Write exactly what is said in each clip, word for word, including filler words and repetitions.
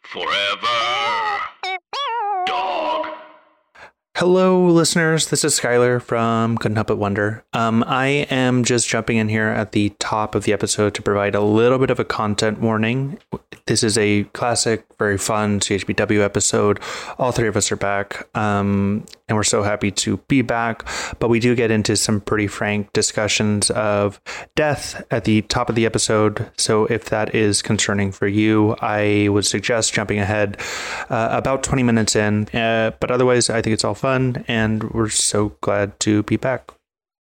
Forever. Dog. Hello, listeners. This is Skylar from Couldn't Help But Wonder. Um, I am just jumping in here at the top of the episode to provide a little bit of a content warning. This is a classic, very fun C H B W episode. All three of us are back, um, and we're so happy to be back. But we do get into some pretty frank discussions of death at the top of the episode. So if that is concerning for you, I would suggest jumping ahead uh, about twenty minutes in. Uh, but otherwise, I think it's all fun, and we're so glad to be back.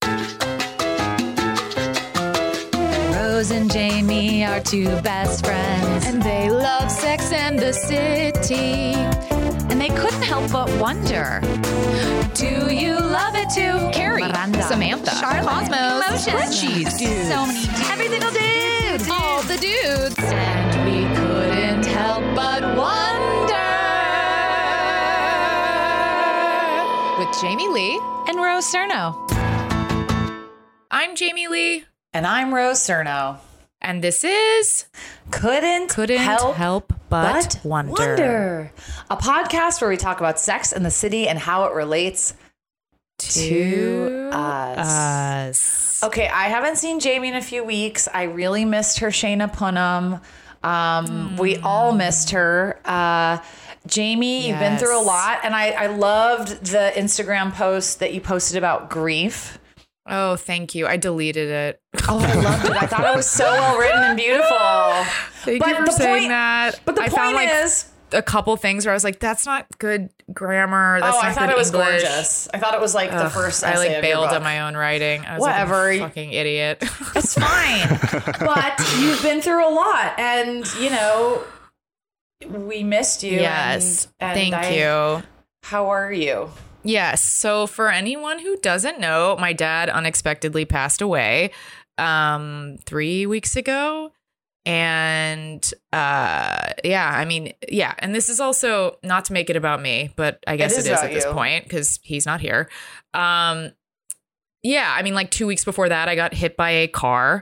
Rose and Jamie are two best friends, and they love Sex and the City. And they couldn't help but wonder, do you love it too? Carrie, Miranda, Samantha, Charlotte, Cosmos, Frenchies, so many dudes. Every single dude. All the dudes. And we couldn't help but wonder. With Jamie Lee and Rose Cerno. I'm Jamie Lee. And I'm Rose Cerno. And this is Couldn't, Couldn't Help, Help But, but Wonder. Wonder. A podcast where we talk about sex in the city and how it relates to, To us. us. Okay, I haven't seen Jamie in a few weeks. I really missed her Shayna Punnam. Um, mm. We all missed her. Uh, Jamie, yes. You've been through a lot. And I, I loved the Instagram post that you posted about grief. Oh, thank you. I deleted it. Oh, I loved it. I thought it was so well written and beautiful. Thank but you for the saying point, that. But the I point found like is, a couple things where I was like, that's not good grammar. That's oh, not I thought good it was English. gorgeous. I thought it was like Ugh, the first I essay like of bailed your book. on my own writing. I was Whatever. like, a fucking idiot. It's fine. But you've been through a lot, and you know, we missed you. Yes. And, and thank I, you. How are you? Yes. So for anyone who doesn't know, my dad unexpectedly passed away um, three weeks ago. And uh, yeah, I mean, yeah. And this is also not to make it about me, but I guess it is, it is at this you. point because he's not here. Um, yeah, I mean, like two weeks before that, I got hit by a car.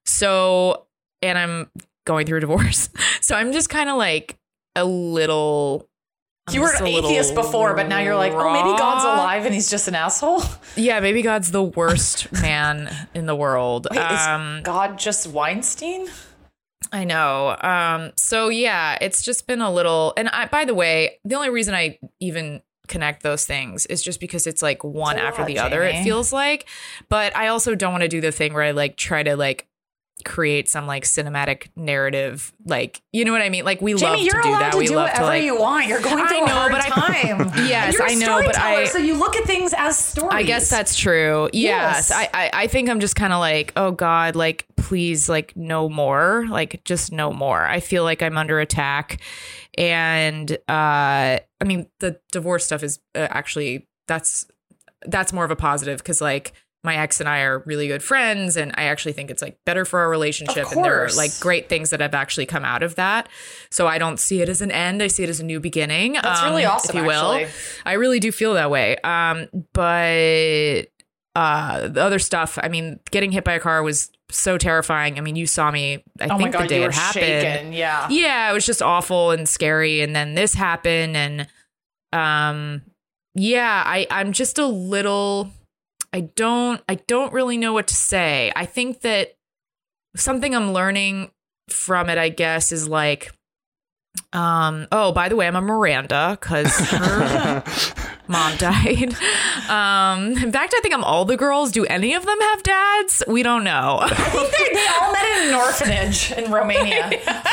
So, and I'm going through a divorce. So I'm just kind of like a little... I'm you were an atheist before, but now you're like, oh, maybe God's alive and he's just an asshole. Yeah, maybe God's the worst man in the world. Wait, um, is God just Weinstein? I know. Um, so yeah, it's just been a little. And I, by the way, the only reason I even connect those things is just because it's like one It's a after lot, the other. Jamie. It feels like, but I also don't want to do the thing where I like try to like create some like cinematic narrative, like, you know what I mean? Like we Jamie, love you're to do allowed that. to we do love whatever to like. you want. You're going through I know, a hard but I- time. Yes, You're a I know, but storyteller, I- so you look at things as stories. I guess that's true. Yes. Yes. I, I, I think I'm just kind of like, oh God, like, please, like, no more. Like, just no more. I feel like I'm under attack. And uh, I mean, the divorce stuff is uh, actually, that's, that's more of a positive because like my ex and I are really good friends. And I actually think it's like better for our relationship. Of And there are course. like great things that have actually come out of that. So I don't see it as an end. I see it as a new beginning. That's um, really awesome, if you will. actually. I really do feel that way. Um, but uh, the other stuff, I mean, getting hit by a car was so terrifying. I mean, you saw me, I Oh think my God, the day you were it happened. shaken. Yeah. Yeah, it was just awful and scary. And then this happened. And um, yeah, I, I'm just a little, I don't, I don't really know what to say. I think that something I'm learning from it, I guess, is like, um, oh, by the way, I'm a Miranda because her mom died. Um, in fact, I think I'm all the girls. Do any of them have dads? We don't know. I think they, they all met in an orphanage in Romania.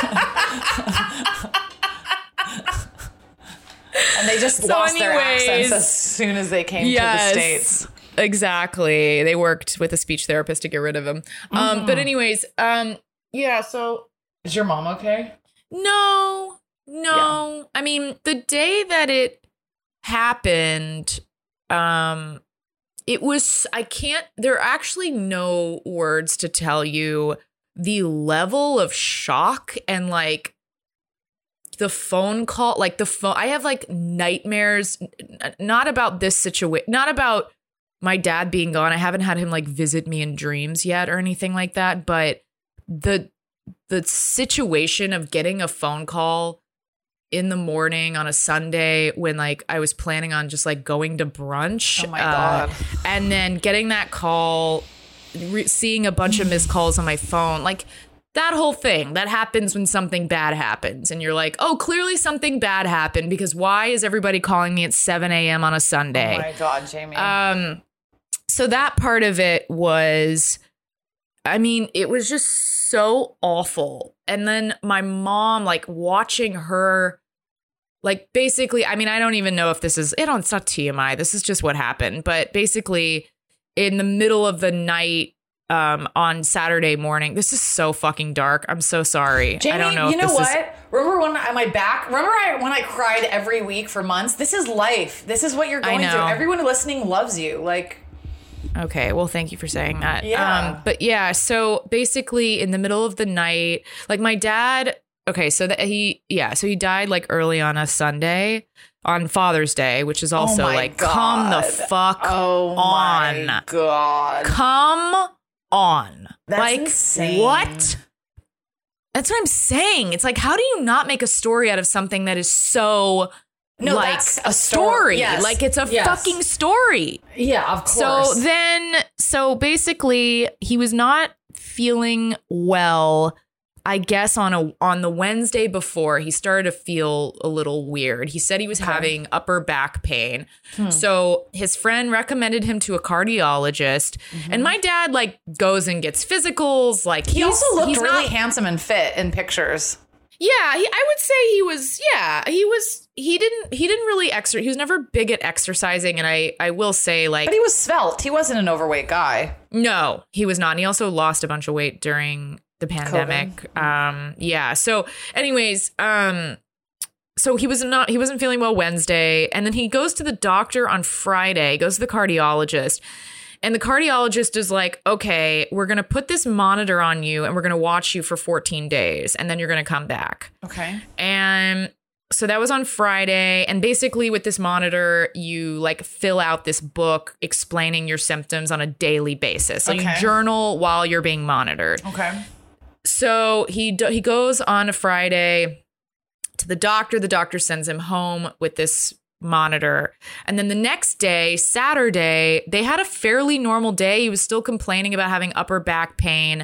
And they just So lost their anyways, accents as soon as they came yes. to the States. Exactly. They worked with a speech therapist to get rid of him. Um, Mm-hmm. but anyways, um, yeah, so Is your mom okay? no, no. I mean, the day that it happened, um, it was, I can't, there are actually no words to tell you the level of shock and like the phone call, like the phone, I have like nightmares, n- not about this situation, not about my dad being gone. I haven't had him like visit me in dreams yet or anything like that. But the, the situation of getting a phone call in the morning on a Sunday when like I was planning on just like going to brunch. Oh my uh, God. And then getting that call, re- seeing a bunch of missed calls on my phone, like that whole thing that happens when something bad happens and you're like, oh, clearly something bad happened because why is everybody calling me at seven a.m. on a Sunday? Oh my God, Jamie. Um, so that part of it was, I mean, it was just so awful. And then my mom, like watching her, like basically, I mean, I don't even know if this is, it don't, it's not T M I. This is just what happened. But basically in the middle of the night, um, on Saturday morning, this is so fucking dark. I'm so sorry. Jamie, I don't know. You if know this what? Is- remember when I, my back, remember I, when I cried every week for months? This is life. This is what you're I going know. through. Everyone listening loves you. Like, Okay, well, thank you for saying that. Yeah. Um, but yeah, so basically in the middle of the night, like my dad, okay, so that he, yeah, so he died like early on a Sunday on Father's Day, which is also oh my like, God. come the fuck oh on. my God. Come on. That's like, insane. what? That's what I'm saying. It's like, how do you not make a story out of something that is so No, like that's a a story? story. Yes. Like it's a Yes. fucking story. Yeah, of So then, so basically, he was not feeling well. I guess on a on the Wednesday before, he started to feel a little weird. He said he was Okay. having upper back pain. Hmm. So his friend recommended him to a cardiologist. Mm-hmm. And my dad like goes and gets physicals. Like he he's, also looked he's really not, handsome and fit in pictures. Yeah, he, I would say he was. Yeah, he was. He didn't. He didn't really exercise. He was never big at exercising. And I, I will say, like, But he was svelte. He wasn't an overweight guy. no, he was not. And he also lost a bunch of weight during the pandemic. Um, yeah. So, anyways, um, so he was not. He wasn't feeling well Wednesday, and then he goes to the doctor on Friday. Goes to the cardiologist. And the cardiologist is like, okay, we're going to put this monitor on you and we're going to watch you for fourteen days and then you're going to come back. Okay. And so that was on Friday. And basically with this monitor, you like fill out this book explaining your symptoms on a daily basis. So Okay. you journal while you're being monitored. Okay. So he do- he goes on a Friday to the doctor. The doctor sends him home with this monitor. And then the next day, Saturday, they had a fairly normal day. He was still complaining about having upper back pain.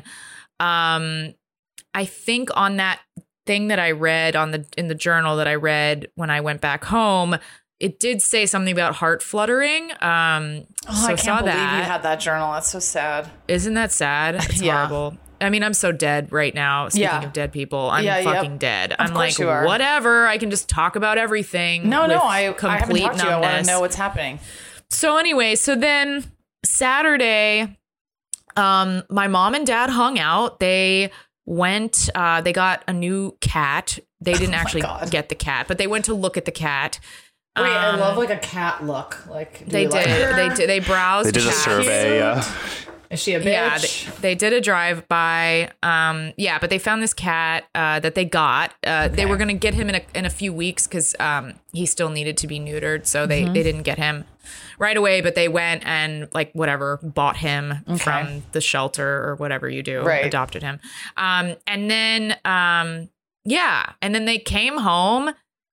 Um, I think on that thing that I read on the in the journal that I read when I went back home, it did say something about heart fluttering. Um, Oh, so I I can't saw believe that. you had that journal. That's so sad. Isn't that sad? It's Yeah. horrible. I mean, I'm so dead right now. Speaking Yeah. of dead people, I'm Yeah, yep. fucking dead. I'm like, course you are. whatever. I can just talk about everything. No, no, with I, I haven't complete talked to you. I want to numbness. know what's happening. So anyway, so then Saturday, um, my mom and dad hung out. They went. Uh, they got a new cat. They didn't Oh my actually God. get the cat, but they went to look at the cat. Wait, I Um, love like a cat look. Like do They you like did. her? They did. They browsed. They did a cats. survey. Yeah. Is she a bitch? Yeah, they, they did a drive by. Um, yeah, but they found this cat uh, that they got. Uh, They Okay. were gonna get him in a in a few weeks because um, he still needed to be neutered, so they Mm-hmm. they didn't get him right away. But they went and like whatever bought him Okay. from the shelter or whatever you do, Right. adopted him. Um, and then um, yeah, and then they came home.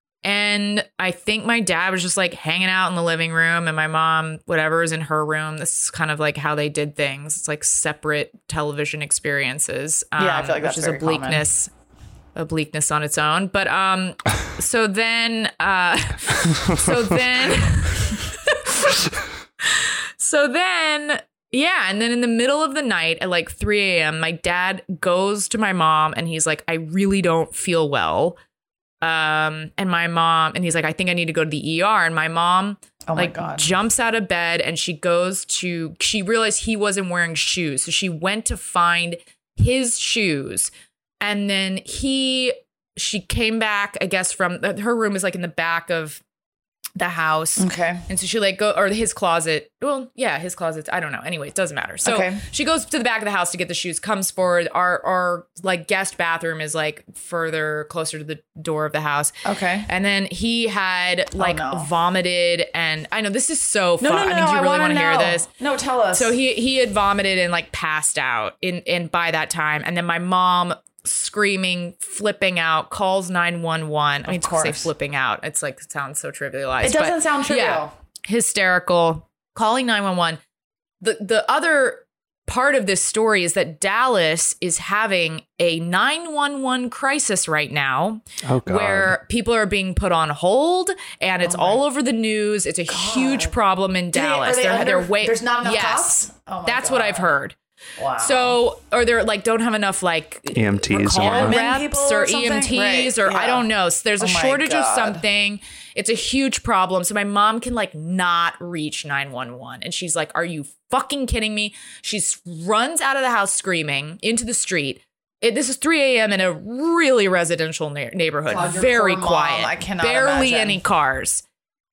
And I think my dad was just like hanging out in the living room and my mom, whatever, is in her room. This is kind of like how they did things. It's like separate television experiences. Um, Yeah, I feel like that's which is very a bleakness, a bleakness on its own. But um, so then, uh, so then, so then, yeah. And then in the middle of the night at like three a.m., my dad goes to my mom and he's like, I really don't feel well. Um, and my mom, and he's like, I think I need to go to the E R. And my mom, Oh my like, God. jumps out of bed and she goes to, she realized he wasn't wearing shoes. So she went to find his shoes. And then he, she came back, I guess, from her room is like in the back of the house. Okay. And so she like go, or his closet. Well, yeah, his closet. I don't know. Anyway, it doesn't matter. So Okay. she goes to the back of the house to get the shoes, comes forward. Our, our like guest bathroom is like further closer to the door of the house. Okay. And then he had like no. vomited. And I know this is so No, fun. no, no. I mean, do you really want want to hear this? No, tell us. So he he had vomited and like passed out in and by that time. And then my mom screaming, flipping out, calls nine one one. I mean, to say course. flipping out, it's like, it sounds so trivialized. It doesn't but sound trivial. Yeah, hysterical, calling nine one one. The, the other part of this story is that Dallas is having a nine one one crisis right now, Oh, God. where people are being put on hold, and it's Oh my all over the news. It's a huge problem in Do they- Dallas. are they they're under- they're wait- there's not enough yes, cops? Oh my that's what God. I've heard. Wow. So, or they're like don't have enough like E M Ts and call whatnot. Admin people reps or, or something? E M Ts or Right, I yeah. don't know. So there's a Oh my shortage of God. something. It's a huge problem. So my mom can like not reach nine one one, and she's like, "Are you fucking kidding me?" She runs out of the house screaming into the street. It, this is three a.m. in a really residential na- neighborhood, God, your very poor mom. quiet, I cannot barely imagine. any cars.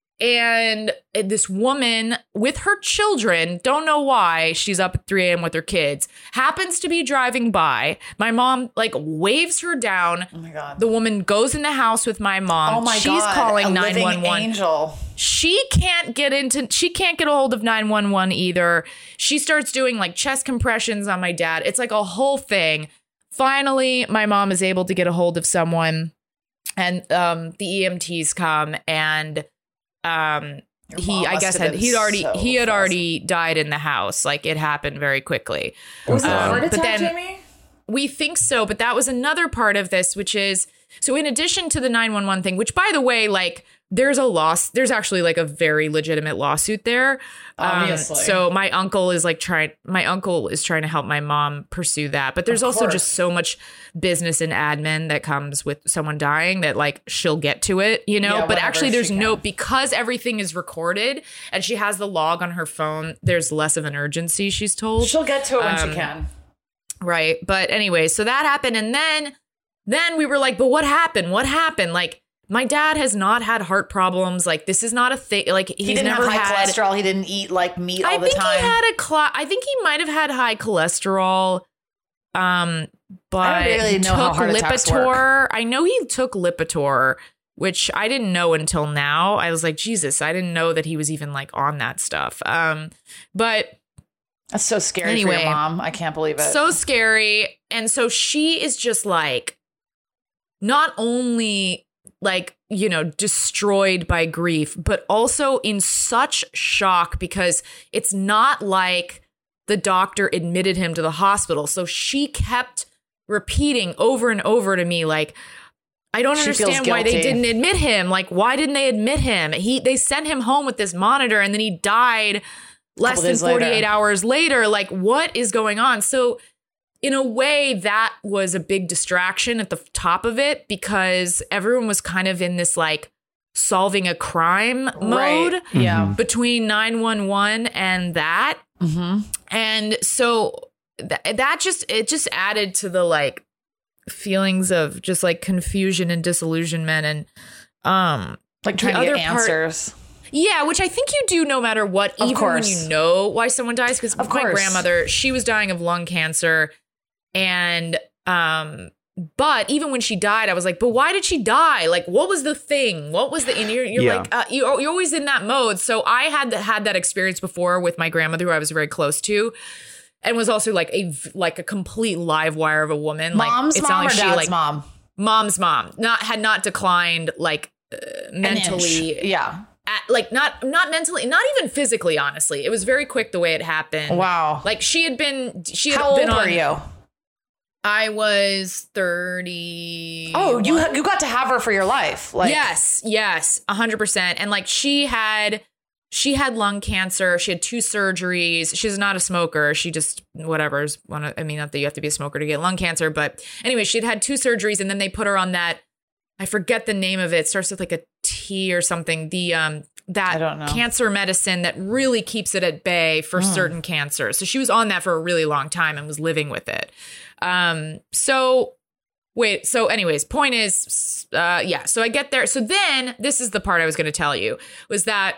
And this woman with her children, don't know why she's up at three a.m. with her kids, happens to be driving by. My mom like waves her down. Oh my God. The woman goes in the house with my mom. Oh my She's God. calling a nine living one one. angel. She can't get into, she can't get a hold of nine one one either. She starts doing like chest compressions on my dad. It's like a whole thing. Finally, my mom is able to get a hold of someone, and um, the E M Ts come, and um, Your he, mom I must guess, have had been he'd already so he had frazzled. already died in the house. Like it happened very quickly. Was it a Um, heart but attack, then- Jamie? We think so, but that was another part of this, which is so in addition to the nine one one thing, which by the way, like there's a loss, there's actually like a very legitimate lawsuit there. Um, Obviously. so my uncle is like trying, my uncle is trying to help my mom pursue that. But there's Of also course. just so much business and admin that comes with someone dying that like she'll get to it, you know? Yeah, but whenever actually there's she no, can. because everything is recorded and she has the log on her phone, there's less of an urgency, she's told. She'll get to it when Um, she can. Right. But anyway, so that happened. And then, then we were like, but what happened? What happened? Like, my dad has not had heart problems. Like, this is not a thing. Like, he's He didn't never have high had. cholesterol. He didn't eat like meat all I the think time. he had a cl- I think he might have had high cholesterol. Um, but I don't really he know how took heart attacks Lipitor. work. I know he took Lipitor, which I didn't know until now. I was like, Jesus, I didn't know that he was even like on that stuff. Um, but That's so scary for Anyway, your mom. I can't believe it. so scary. And so she is just like, not only like, you know, destroyed by grief, but also in such shock because it's not like the doctor admitted him to the hospital. So she kept repeating over and over to me, like, I don't She feels understand why they guilty. didn't admit him. Like, why didn't they admit him? He, they sent him home with this monitor and then he died less Couple than days later. forty-eight hours later. Like, what is going on? So in a way, that was a big distraction at the top of it because everyone was kind of in this like solving a crime mode Right. Yeah. between nine one one and that. Mm-hmm. And so th- that just, it just added to the like feelings of just like confusion and disillusionment and, um, Like The trying to other get part- answers. yeah, which I think you do no matter what, Of even course. when you know why someone dies. Because my Of course. grandmother, she was dying of lung cancer. And, um, but even when she died, I was like, but why did she die? Like, what was the thing? What was the, and you're, you're Yeah. like, uh, you're, you're always in that mode. So I had that, had that experience before with my grandmother, who I was very close to. And was also like a, like a complete live wire of a woman. Mom's like, it's mom not or like she dad's like, mom? mom's mom, not, had not declined like uh, An inch. mentally. Yeah. At, like not not mentally, not even physically, honestly. It was very quick the way it happened. Wow. Like she had been she had How been old on were you? I was thirty. Oh, you you got to have her for your life. Like yes, yes, a hundred percent. And like she had she had lung cancer. She had two surgeries. She's not a smoker. She just whatever's one of, I mean, not that you have to be a smoker to get lung cancer, but anyway, she'd had two surgeries and then they put her on that, I forget the name of it. It starts with like a T or something. The um that I don't know. cancer medicine that really keeps it at bay for certain cancers. So she was on that for a really long time and was living with it. Um so wait, so anyways, point is uh yeah, so I get there. So then this is the part I was going to tell you was that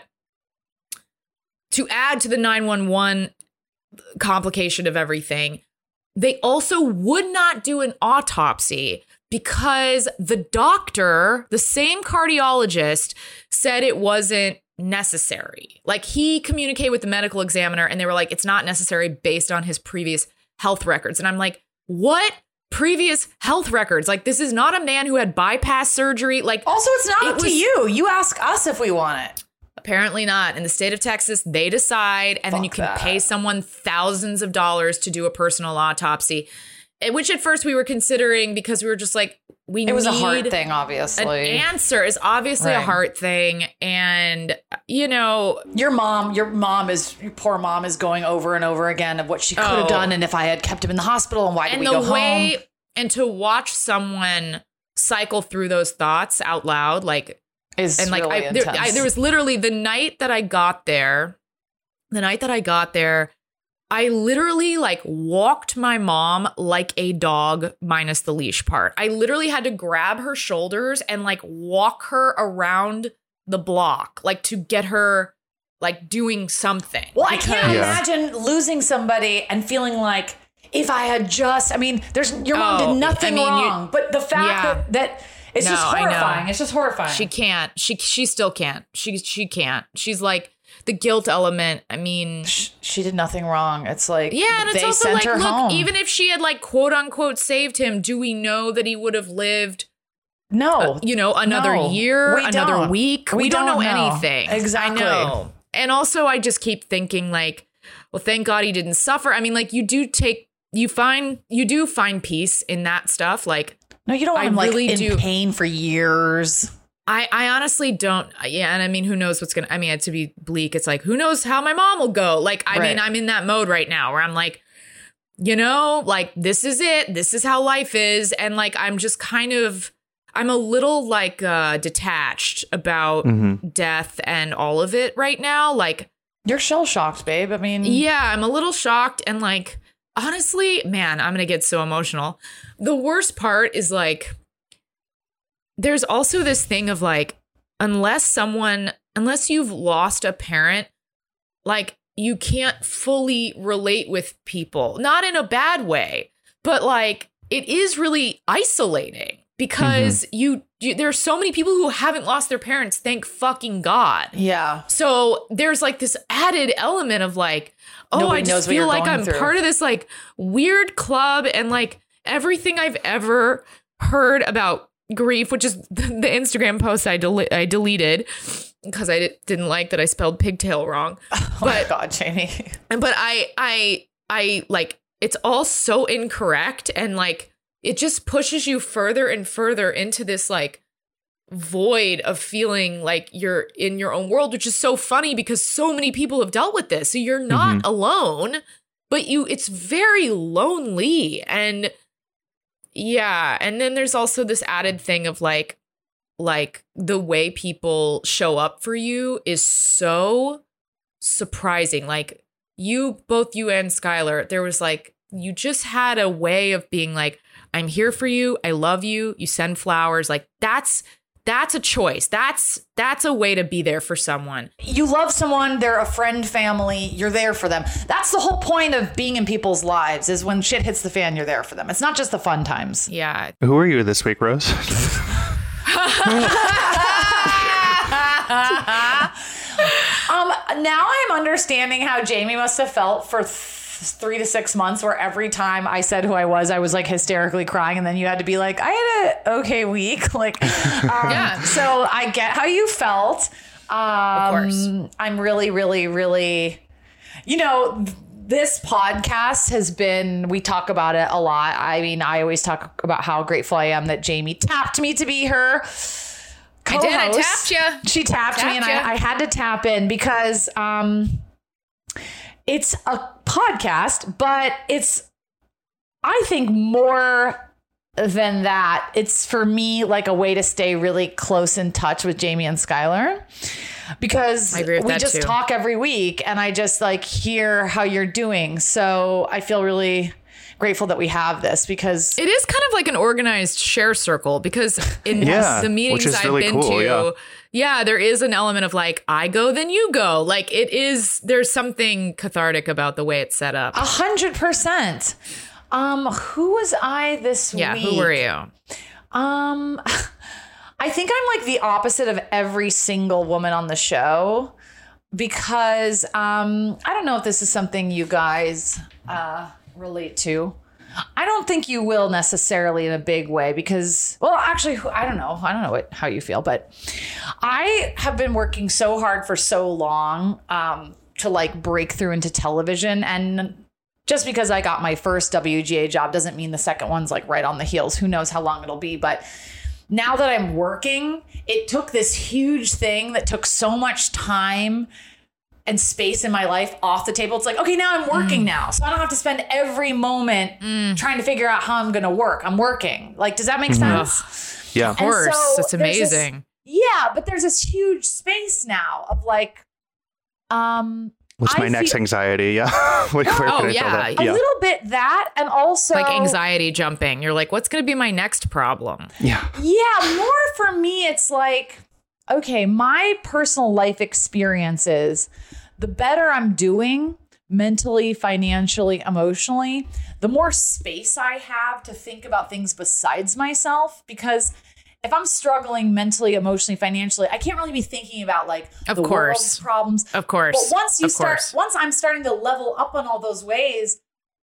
to add to the nine one one complication of everything, they also would not do an autopsy because the doctor, the same cardiologist, said it wasn't necessary. Like he communicated with the medical examiner and they were like, it's not necessary based on his previous health records. And I'm like, what previous health records. Like, this is not a man who had bypass surgery. Like, Also, it's not it up to was- you. You ask us if we want it. Apparently not. In the state of Texas, they decide, and then you Fuck can that. pay someone thousands of dollars to do a personal autopsy, eh, which at first we were considering because we were just like, we It was need a heart thing, an obviously. answer. Is obviously a Right. heart thing, and you know, Your mom, your mom is, your poor mom is going over and over again of what she could have Oh. done and if I had kept him in the hospital and why did and we the go way home? and to watch someone cycle through those thoughts out loud, like. Is And like really I there, intense. I there was literally the night that I got there, the night that I got there, I literally like walked my mom like a dog minus the leash part. I literally had to grab her shoulders and like walk her around the block, like to get her like doing something. Well, I can't Yeah. imagine losing somebody and feeling like if I had just, I mean, there's your mom Oh, did nothing I mean, you- wrong, but the fact Yeah. that, that it's No, just I know. horrifying. It's just horrifying. She can't. She she still can't. She she can't. She's like the guilt element. I mean, Sh- she did nothing wrong. It's like yeah, and it's they also sent like, her look, home. even if she had like quote unquote saved him, do we know that he would have lived? no, You know, another No, year, we another don't. week. We We, don't, know, don't know. anything. Exactly. I know. And also, I just keep thinking like, well, thank God he didn't suffer. I mean, like you do take, you find, you do find peace in that stuff. Like. no, you don't want I him like really in do- pain for years. I, I honestly don't. Yeah. And I mean, who knows what's going to, I mean, to be bleak, it's like, who knows how my mom will go? Like, I Right. mean, I'm in that mode right now where I'm like, you know, like, this is it. This is how life is. And like, I'm just kind of, I'm a little like uh, detached about Mm-hmm. death and all of it right now. Like, You're shell shocked, babe. I mean, yeah, I'm a little shocked. And like, honestly, man, I'm going to get so emotional. The worst part is like, there's also this thing of like, unless someone, unless you've lost a parent, like you can't fully relate with people, not in a bad way, but like it is really isolating because you, you, there are so many people who haven't lost their parents. Thank fucking God. yeah. So there's like this added element of like, oh, Nobody I knows just what you're feel like going I'm through. part of this like weird club and like everything I've ever heard about grief, which is the Instagram post I, del- I deleted because I di- didn't like that I spelled pigtail wrong. Oh my But God, Jamie. but I I I like it's all so incorrect and like it just pushes you further and further into this like void of feeling like you're in your own world, which is so funny because so many people have dealt with this. So you're not alone, but you it's very lonely. And yeah, and then there's also this added thing of like like the way people show up for you is so surprising. Like you, both you and Skylar, there was like, you just had a way of being like, I'm here for you. I love you. You send flowers. Like that's, that's a choice. That's, that's a way to be there for someone. You love someone, they're a friend, family, you're there for them. That's the whole point of being in people's lives is when shit hits the fan, you're there for them. It's not just the fun times. Yeah. Who are you this week, Rose? Um, now I'm understanding how Jamie must have felt for th- three to six months where every time I said who I was, I was like hysterically crying. And then you had to be like, I had a okay week. Like, um, Yeah. So I get how you felt. Um, Of course. I'm really, really, really, you know, th- this podcast has been, we talk about it a lot. I mean, I always talk about how grateful I am that Jamie tapped me to be her I did. I co-host. tapped ya. She tapped, me and Tapped ya. I, I had to tap in because um, it's a podcast, but it's, I think, more than that. It's for me like a way to stay really close in touch with Jamie and Skylar because I agree with we that just too. talk every week and I just like hear how you're doing. So I feel really grateful that we have this because It is kind of like an organized share circle because in Yeah, the meetings which is I've really been cool, to, yeah. yeah, there is an element of like, I go, then you go. Like it is, there's something cathartic about the way it's set up. a hundred percent. Um, who was I this Yeah, week? who were you? Um, I think I'm like the opposite of every single woman on the show because um, I don't know if this is something you guys uh, relate to. I don't think you will necessarily in a big way because, well, actually, I don't know. I don't know what, how you feel, but I have been working so hard for so long um, to like break through into television. And just because I got my first W G A job doesn't mean the second one's like right on the heels. Who knows how long it'll be. But now that I'm working, it took this huge thing that took so much time and space in my life off the table. It's like, okay, now I'm working mm. now. So I don't have to spend every moment mm. trying to figure out how I'm going to work. I'm working. Like, does that make mm-hmm. sense? Yeah. Of course. So it's amazing. This, yeah. But there's this huge space now of like, um, what's my I next feel, anxiety? Yeah. Where oh, can I yeah. yeah. A little bit that. And also like anxiety jumping. You're like, what's going to be my next problem? Yeah. Yeah. More for me, it's like, okay, my personal life experiences, the better I'm doing mentally, financially, emotionally, the more space I have to think about things besides myself. Because if I'm struggling mentally, emotionally, financially, I can't really be thinking about like of the course. world's problems. Of course. But once you of start, course. once I'm starting to level up on all those ways,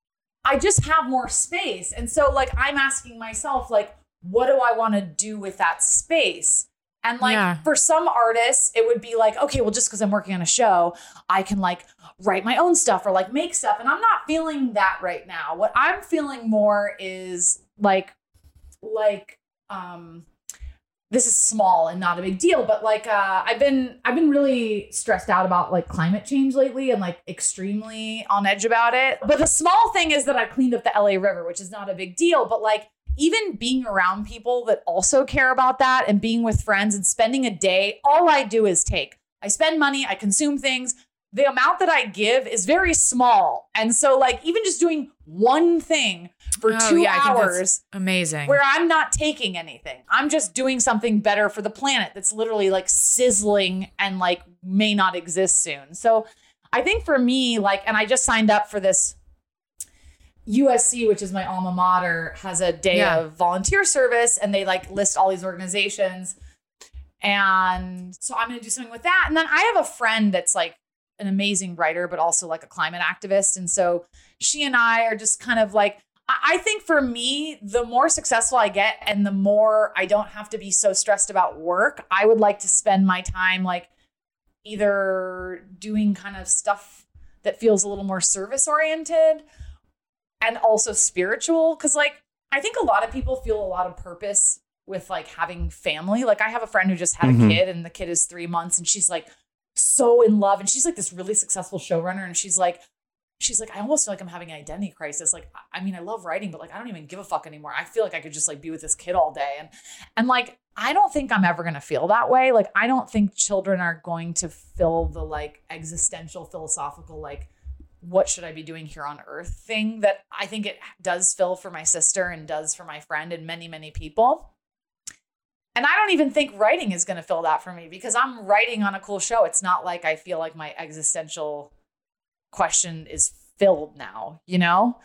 I just have more space. And so like, I'm asking myself, like, what do I want to do with that space? And like yeah. for some artists, it would be like, okay, well, just because I'm working on a show, I can like write my own stuff or like make stuff. And I'm not feeling that right now. What I'm feeling more is like, like, um, this is small and not a big deal, but like, uh, I've been, I've been really stressed out about like climate change lately and like extremely on edge about it. But the small thing is that I cleaned up the L A River, which is not a big deal, but like, even being around people that also care about that and being with friends and spending a day, all I do is take. I spend money, I consume things. The amount that I give is very small. And so like even just doing one thing for oh, two yeah, hours, amazing, where I'm not taking anything. I'm just doing something better for the planet that's literally like sizzling and like may not exist soon. So I think for me, like, and I just signed up for this U S C, which is my alma mater, has a day yeah. of volunteer service and they like list all these organizations. And so I'm going to do something with that. And then I have a friend that's like an amazing writer, but also like a climate activist. And so she and I are just kind of like, I think for me, the more successful I get and the more I don't have to be so stressed about work, I would like to spend my time like either doing kind of stuff that feels a little more service oriented and also spiritual. Cause like, I think a lot of people feel a lot of purpose with like having family. Like I have a friend who just had mm-hmm. a kid and the kid is three months and she's like so in love. And she's like this really successful showrunner. And she's like, she's like, I almost feel like I'm having an identity crisis. Like, I mean, I love writing, but like, I don't even give a fuck anymore. I feel like I could just like be with this kid all day. And, and like, I don't think I'm ever going to feel that way. Like, I don't think children are going to fill the like existential, philosophical, like, what should I be doing here on earth thing that I think it does fill for my sister and does for my friend and many, many people. And I don't even think writing is going to fill that for me because I'm writing on a cool show. It's not like I feel like my existential question is filled now, you know?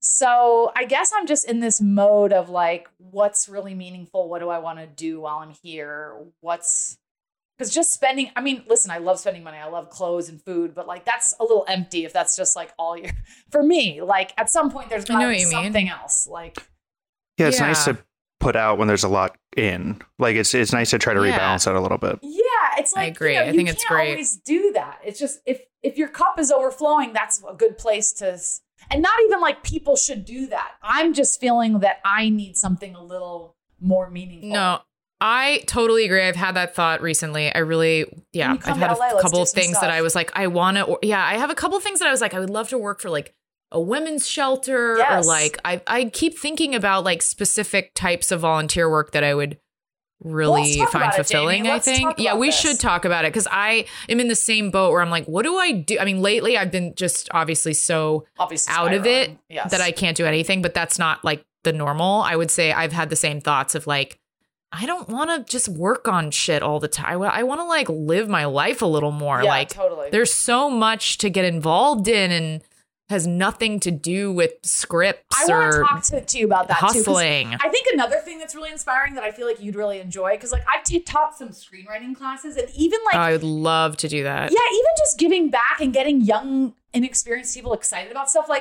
So I guess I'm just in this mode of like, what's really meaningful? What do I want to do while I'm here? What's, because just spending, I mean, listen, I love spending money. I love clothes and food, but like, that's a little empty if that's just like all you, for me, like at some point there's got to be something mean. else. Like, yeah, it's yeah. nice to put out when there's a lot in. Like, it's it's nice to try to yeah. rebalance that a little bit. Yeah, it's like, I agree. You know, I think you it's can't great. Always do that. It's just if if your cup is overflowing, that's a good place to. And not even like people should do that. I'm just feeling that I need something a little more meaningful. No, I totally agree. I've had that thought recently. I really, yeah, I've had a L A, couple of things stuff. that I was like, I want to, yeah, I have a couple of things that I was like, I would love to work for like a women's shelter yes. or like, I, I keep thinking about like specific types of volunteer work that I would really well, find fulfilling, it, I think. Yeah, we this. should talk about it because I am in the same boat where I'm like, what do I do? I mean, lately I've been just obviously so obviously out of it yes. that I can't do anything, but that's not like the normal. I would say I've had the same thoughts of like, I don't want to just work on shit all the time. I want to like live my life a little more. Yeah, like totally. There's so much to get involved in and has nothing to do with scripts I or want to talk to, to you about that hustling. Too, I think another thing that's really inspiring that I feel like you'd really enjoy, because like I've t- taught some screenwriting classes and even like I would love to do that. Yeah, even just giving back and getting young, inexperienced people excited about stuff. Like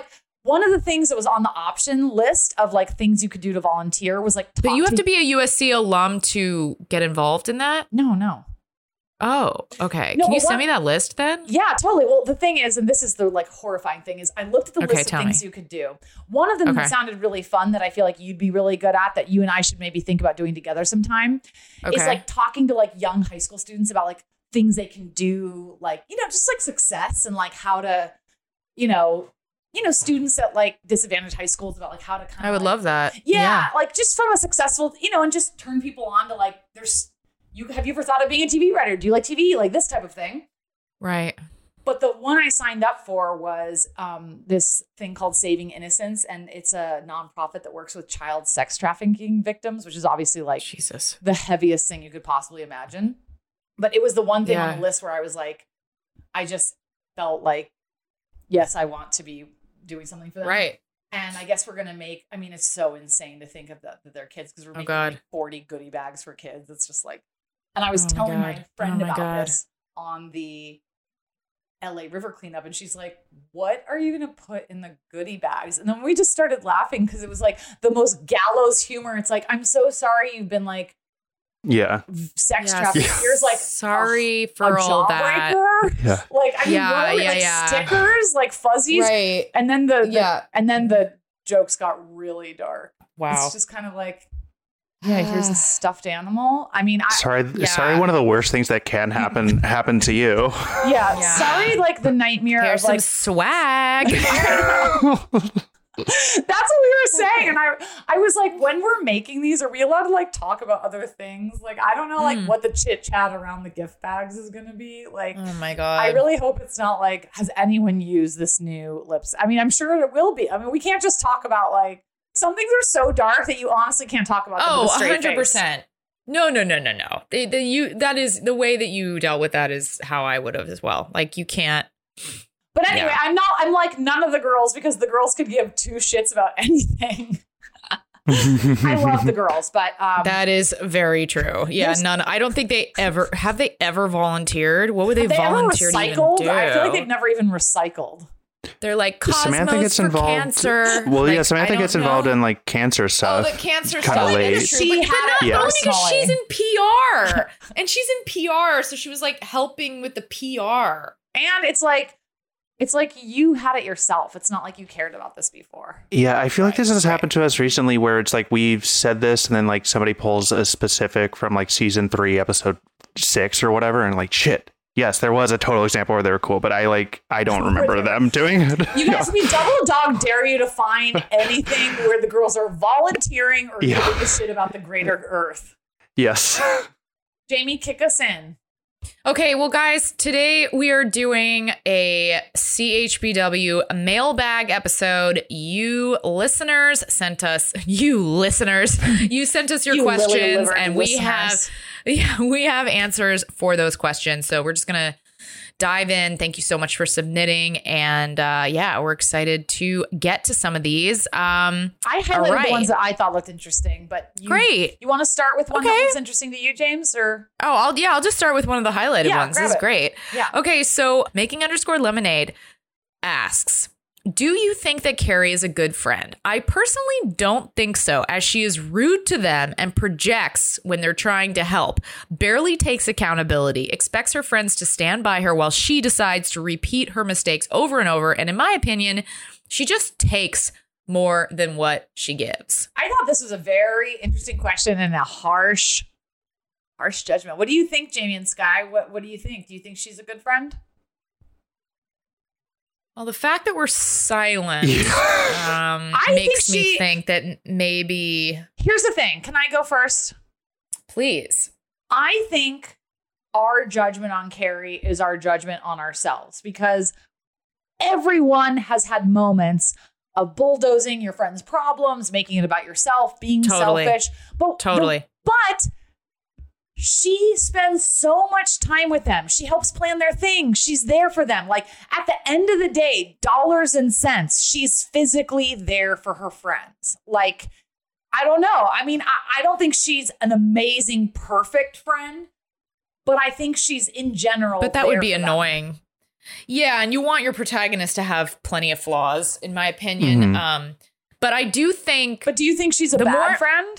one of the things that was on the option list of like things you could do to volunteer was like, But you have to, to be a U S C alum to get involved in that? no, no. Oh, okay. No, Can you but send what- me that list then? Yeah, totally. Well, the thing is, and this is the like horrifying thing is I looked at the Okay, list of tell things me. you could do. One of them Okay. that sounded really fun that I feel like you'd be really good at that you and I should maybe think about doing together sometime is Okay. like talking to like young high school students about like things they can do, like, you know, just like success and like how to, you know, you know, students at like disadvantaged high schools about like how to kind of I would like, love that. yeah, like just from a successful, you know, and just turn people on to like there's you have you ever thought of being a T V writer? Do you like T V? Like this type of thing. Right. But the one I signed up for was um, this thing called Saving Innocence. And it's a nonprofit that works with child sex trafficking victims, which is obviously like Jesus. the heaviest thing you could possibly imagine. But it was the one thing Yeah. on the list where I was like, I just felt like, yes, I want to be doing something for them. Right. And I guess we're going to make, I mean, it's so insane to think of that, that they're kids because we're Oh, making God. like forty goodie bags for kids. It's just like, and I was Oh, my telling my, God. friend Oh, my about God. this on the L A River cleanup. And she's like, what are you going to put in the goodie bags? And then we just started laughing because it was like the most gallows humor. It's like, I'm so sorry you've been like Yeah. sex Yes. trafficking. Yeah. Here's like, Sorry a, for a all that. jawbreaker. Yeah. Like, I mean, Yeah, what are we, yeah, like yeah. stickers, like fuzzies. Right. And then the, the Yeah. and then the jokes got really dark. Wow. It's just kind of like, yeah, here's a stuffed animal. I mean, I, Sorry, yeah. sorry. One of the worst things that can happen happened to you. yeah, Yeah. sorry, like the nightmare Here's of some like, swag. that's what we were saying. And I, I was like, when we're making these, are we allowed to like talk about other things? Like, I don't know, like Hmm. what the chit chat around the gift bags is going to be. Like, Oh my God. I really hope it's not like, has anyone used this new lips? I mean, I'm sure it will be. I mean, we can't just talk about like, some things are so dark that you honestly can't talk about them Oh, with a one straight hundred face. percent. No, no, no, no, no. The, the, you, that is the way that you dealt with that is how I would have as well. Like you can't. But anyway, Yeah. I'm not, I'm like none of the girls because the girls could give two shits about anything. I love the girls, but um, That is very true. Yeah, There's- none. I don't think they ever have they ever volunteered. What would they, have they ever volunteer to even recycled? do? I feel like they've never even recycled. They're like Cosmos Samantha gets for involved. cancer. Well, yeah, Like, Samantha I gets don't involved know. in like cancer Oh, stuff. the cancer Kinda stuff. late. That's true. She But, but had not it Yeah. only because personally. she's in P R and she's in P R, so she was like helping with the P R. And it's like, it's like you had it yourself. It's not like you cared about this before. Yeah, I feel like this has Right. happened to us recently where it's like we've said this and then like somebody pulls a specific from like season three, episode six or whatever, and like, shit. Yes, there was a total example where they were cool, but I like I don't remember them doing it. You guys, we double dog dare you to find anything where the girls are volunteering or Yeah. giving a shit about the greater earth. Yes. Jamie, kick us in. Okay, well, guys, today we are doing a C H B W mailbag episode. You listeners sent us, you listeners, you sent us your You questions, lily-livered and we have, listeners. yeah, we have answers for those questions. So we're just gonna dive in. Thank you so much for submitting, and uh, yeah, we're excited to get to some of these. Um, I highlighted All right. the ones that I thought looked interesting, but you, Great. You want to start with one that Okay. looks interesting to you, James, or Oh, I'll yeah, I'll just start with one of the highlighted Yeah, ones. grab This is it. great. Yeah. Okay, so making underscore lemonade asks, do you think that Carrie is a good friend? I personally don't think so, as she is rude to them and projects when they're trying to help, barely takes accountability, expects her friends to stand by her while she decides to repeat her mistakes over and over. And in my opinion, she just takes more than what she gives. I thought this was a very interesting question and a harsh, harsh judgment. What do you think, Jamie and Sky? What What do you think? Do you think she's a good friend? Well, the fact that we're silent um, I makes think me she- think that n- maybe, Here's the thing. Can I go first? please. I think our judgment on Carrie is our judgment on ourselves because everyone has had moments of bulldozing your friend's problems, making it about yourself, being Totally. selfish. But Totally. but she spends so much time with them. She helps plan their things. She's there for them. Like at the end of the day, dollars and cents, she's physically there for her friends. Like, I don't know. I mean, I, I don't think she's an amazing, perfect friend, but I think she's in general. But that there would be for them. annoying. Yeah, and you want your protagonist to have plenty of flaws, in my opinion. Mm-hmm. Um, but I do think... But do you think she's a the bad more- friend?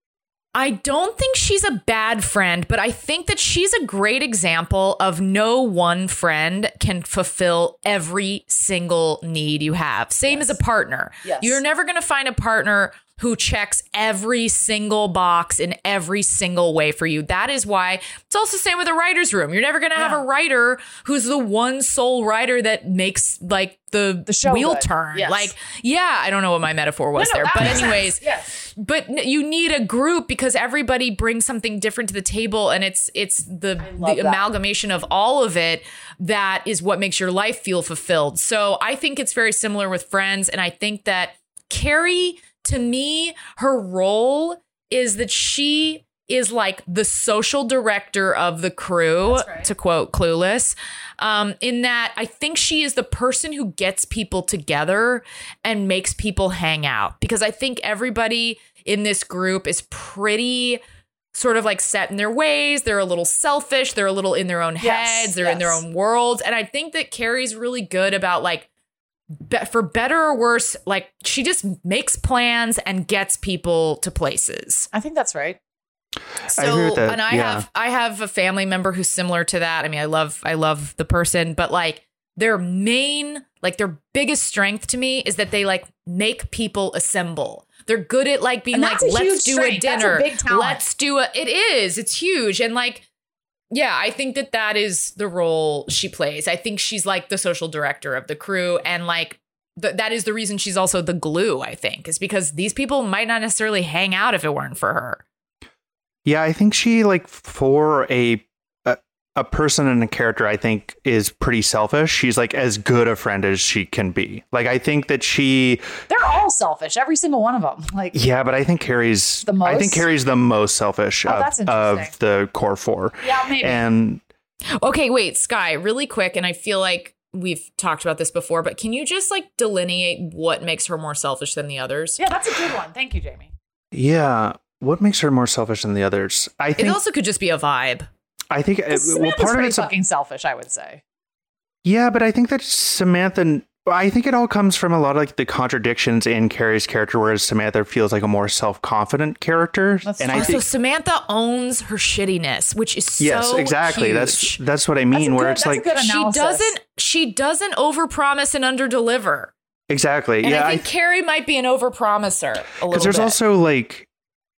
I don't think she's a bad friend, but I think that she's a great example of no one friend can fulfill every single need you have. Same Yes. as a partner. Yes. You're never going to find a partner who checks every single box in every single way for you. That is why it's also the same with a writer's room. You're never going to have Yeah. a writer who's the one sole writer that makes like the, The show wheel good. turn. Yes. Like, yeah, I don't know what my metaphor was No, no, there, that but makes anyways, sense. Yes. but n- you need a group because everybody brings something different to the table, and it's it's the love the that. amalgamation of all of it that is what makes your life feel fulfilled. So I think it's very similar with Friends, and I think that Carrie, to me, her role is that she is like the social director of the crew, That's right. to quote Clueless, um, in that I think she is the person who gets people together and makes people hang out. Because I think everybody in this group is pretty sort of like set in their ways. They're a little selfish. They're a little in their own Yes, heads. They're in their yes. own worlds. And I think that Carrie's really good about like, be- for better or worse, like she just makes plans and gets people to places. I think that's right. So, I agree with that, and I yeah. have I have a family member who's similar to that. I mean, I love I love the person, but like their main, like their biggest strength to me is that they like make people assemble. They're good at like being And like, that's a let's huge do a strength. That's a dinner. big talent. Let's do a. It is. It's huge, and like, yeah, I think that that is the role she plays. I think she's like the social director of the crew, and like. Th- that is the reason she's also the glue, I think, is because these people might not necessarily hang out if it weren't for her. Yeah, I think she, like, for a, a a person and a character, I think is pretty selfish. She's like as good a friend as she can be. Like, I think that she, They're all selfish, every single one of them. Like, yeah, but I think Carrie's The I think most? Carrie's the most selfish Oh, of, that's of interesting. the core four. yeah, maybe. And Okay, wait, Sky, really quick, and I feel like we've talked about this before, but can you just like delineate what makes her more selfish than the others? yeah, that's a good one. Thank you, Jamie. yeah, what makes her more selfish than the others? I It think also could just be a vibe. I think uh, well, Samantha's part of pretty it's a, fucking selfish, I would say. yeah, but I think that Samantha, I think it all comes from a lot of like the contradictions in Carrie's character, whereas Samantha feels like a more self-confident character. That's and I fine. Also, think Samantha owns her shittiness, which is so yes, exactly. huge. That's that's what I That's mean. a Where good- it's that's a like good she analysis. doesn't she doesn't overpromise and underdeliver. exactly, And yeah. I think Carrie might be an overpromiser a little Because there's bit. also like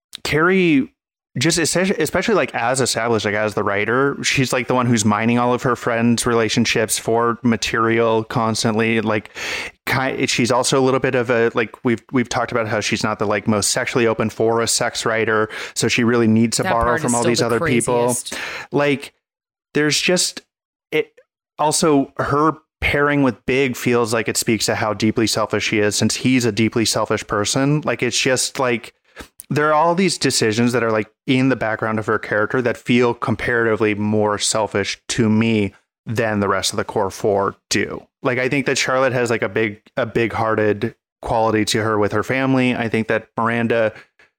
Carrie, just especially, especially like as established, like as the writer, she's like the one who's mining all of her friends' relationships for material constantly. Like, ki- she's also a little bit of a like we've we've talked about how she's not the like most sexually open for a sex writer, so she really needs to That borrow part from is all still these the other craziest. people. Like, there's just it. Also, her pairing with Big feels like it speaks to how deeply selfish she is, since he's a deeply selfish person. Like, it's just like there are all these decisions that are like in the background of her character that feel comparatively more selfish to me than the rest of the core four do. Like, I think that Charlotte has like a big, a big hearted quality to her with her family. I think that Miranda,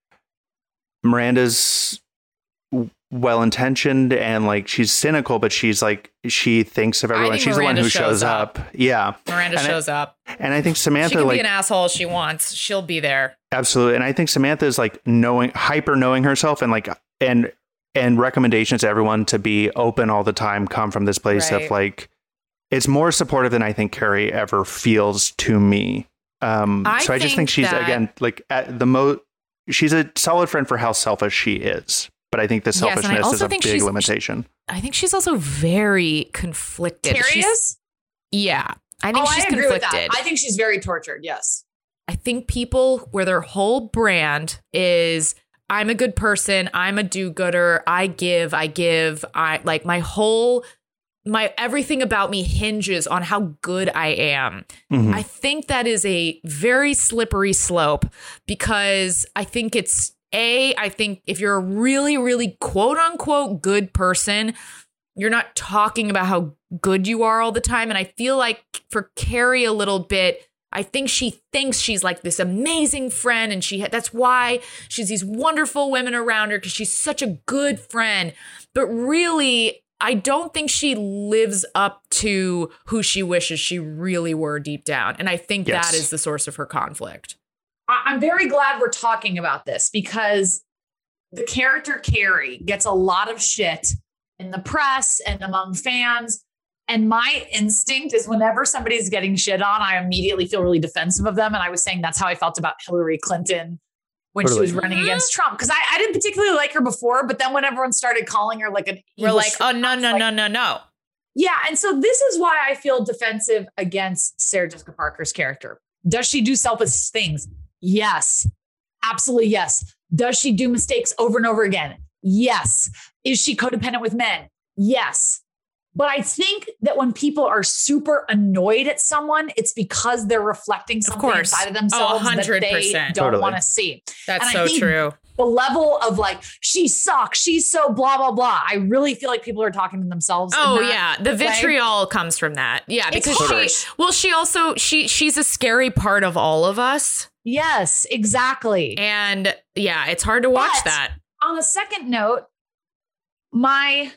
Miranda's well intentioned and like she's cynical, but she's like she thinks of everyone. think She's Miranda the one who shows shows up. Yeah, Miranda And I- shows up. and I think She Samantha can like be an asshole if she wants. She'll be there. absolutely, and I think Samantha is like knowing, hyper knowing herself, and like and and recommendations to everyone to be open all the time come from this place Right. of like it's more supportive than I think Carrie ever feels to me. Um, I so I just think think she's that- again like at the most she's a solid friend for how selfish she is. But I think the Yes, and I selfishness is also a think big she's- limitation. I think she's also very conflicted. Carrie She's- is? Yeah. I think Oh, she's I agree with conflicted. that. I think she's very tortured. Yes. I think people where their whole brand is I'm a good person, I'm a do-gooder, I give, I give, I like my whole my everything about me hinges on how good I am. Mhm. I think that is a very slippery slope because I think it's a I think if you're a really really quote unquote good person, you're not talking about how good you are all the time. And I feel like for Carrie a little bit, I think she thinks she's like this amazing friend. And she that's why she's these wonderful women around her because she's such a good friend. But really, I don't think she lives up to who she wishes she really were deep down. And I think Yes. that is the source of her conflict. I- I'm very glad we're talking about this because the character Carrie gets a lot of shit in the press and among fans. And my instinct is whenever somebody's getting shit on, I immediately feel really defensive of them. And I was saying that's how I felt about Hillary Clinton when Totally. she was running against Trump. Because I, I didn't particularly like her before, but then when everyone started calling her like an We're evil like, shit, oh, no, I was no, like, no, no, no. Yeah. And so this is why I feel defensive against Sarah Jessica Parker's character. Does she do selfish things? Yes. Absolutely yes. Does she do mistakes over and over again? Yes. Is she codependent with men? Yes. But I think that when people are super annoyed at someone, it's because they're reflecting something course. inside of Oh, themselves that they one hundred percent. don't Totally. want to see. That's And I so think true. The level of like, she sucks, she's so blah, blah, blah. I really feel like people are talking to themselves. in Oh that yeah, the way. vitriol comes from that. Yeah, It's because harsh. she well, she also she she's a scary part of all of us. Yes, exactly. And yeah, it's hard to watch But- that. On a second note, my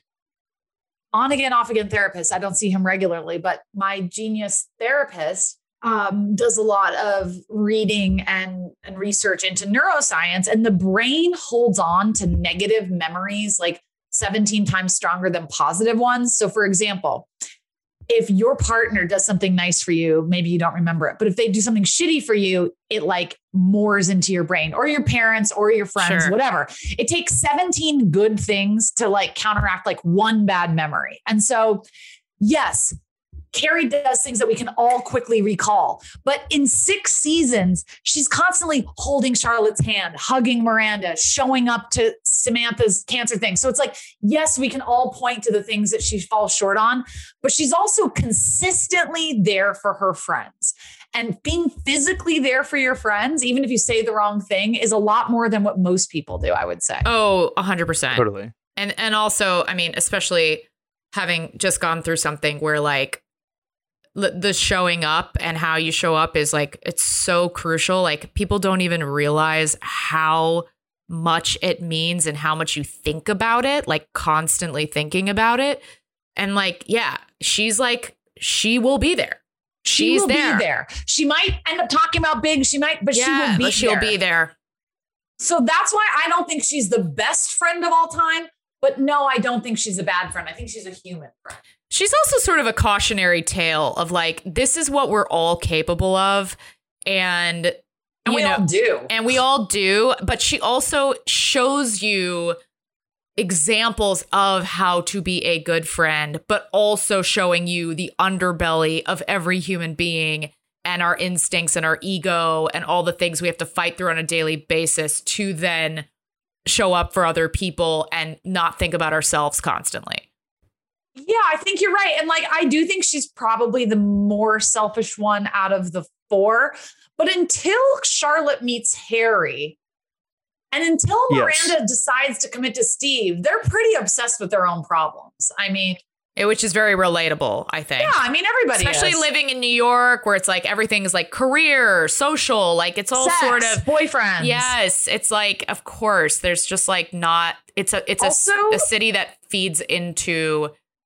on again, off again therapist, I don't see him regularly, but my genius therapist um, does a lot of reading and, and research into neuroscience, and the brain holds on to negative memories like seventeen times stronger than positive ones. So, for example, if your partner does something nice for you, maybe you don't remember it, but if they do something shitty for you, it like moors into your brain, or your parents or your friends, Sure. whatever. It takes seventeen good things to like counteract like one bad memory. And so, yes, Carrie does things that we can all quickly recall, but in six seasons, she's constantly holding Charlotte's hand, hugging Miranda, showing up to Samantha's cancer thing. So it's like, yes, we can all point to the things that she falls short on, but she's also consistently there for her friends. And being physically there for your friends, even if you say the wrong thing, is a lot more than what most people do, I would say. Oh, one hundred percent. Totally. And and also, I mean, especially having just gone through something where like l- the showing up and how you show up is like, it's so crucial. Like people don't even realize how much it means and how much you think about it, like constantly thinking about it. And like, yeah, she's like, she will be there. She She's will there. be there. She might end up talking about big, she might, but Yeah, she will be but she'll there. be there. So that's why I don't think she's the best friend of all time. But no, I don't think she's a bad friend. I think she's a human friend. She's also sort of a cautionary tale of like, this is what we're all capable of. And, And you we know, all do. and we all do. But she also shows you examples of how to be a good friend, but also showing you the underbelly of every human being and our instincts and our ego and all the things we have to fight through on a daily basis to then show up for other people and not think about ourselves constantly. Yeah, I think you're right. And like, I do think she's probably the more selfish one out of the four. But until Charlotte meets Harry, and until Yes. Miranda decides to commit to Steve, they're pretty obsessed with their own problems. I mean, It- which is very relatable, I think. yeah, I mean, everybody Especially is. living in New York where it's like everything is like career, social, like it's all Sex, sort of boyfriends. Yes, it's like, of course, there's just like not, it's a, it's a, Also- a city that feeds into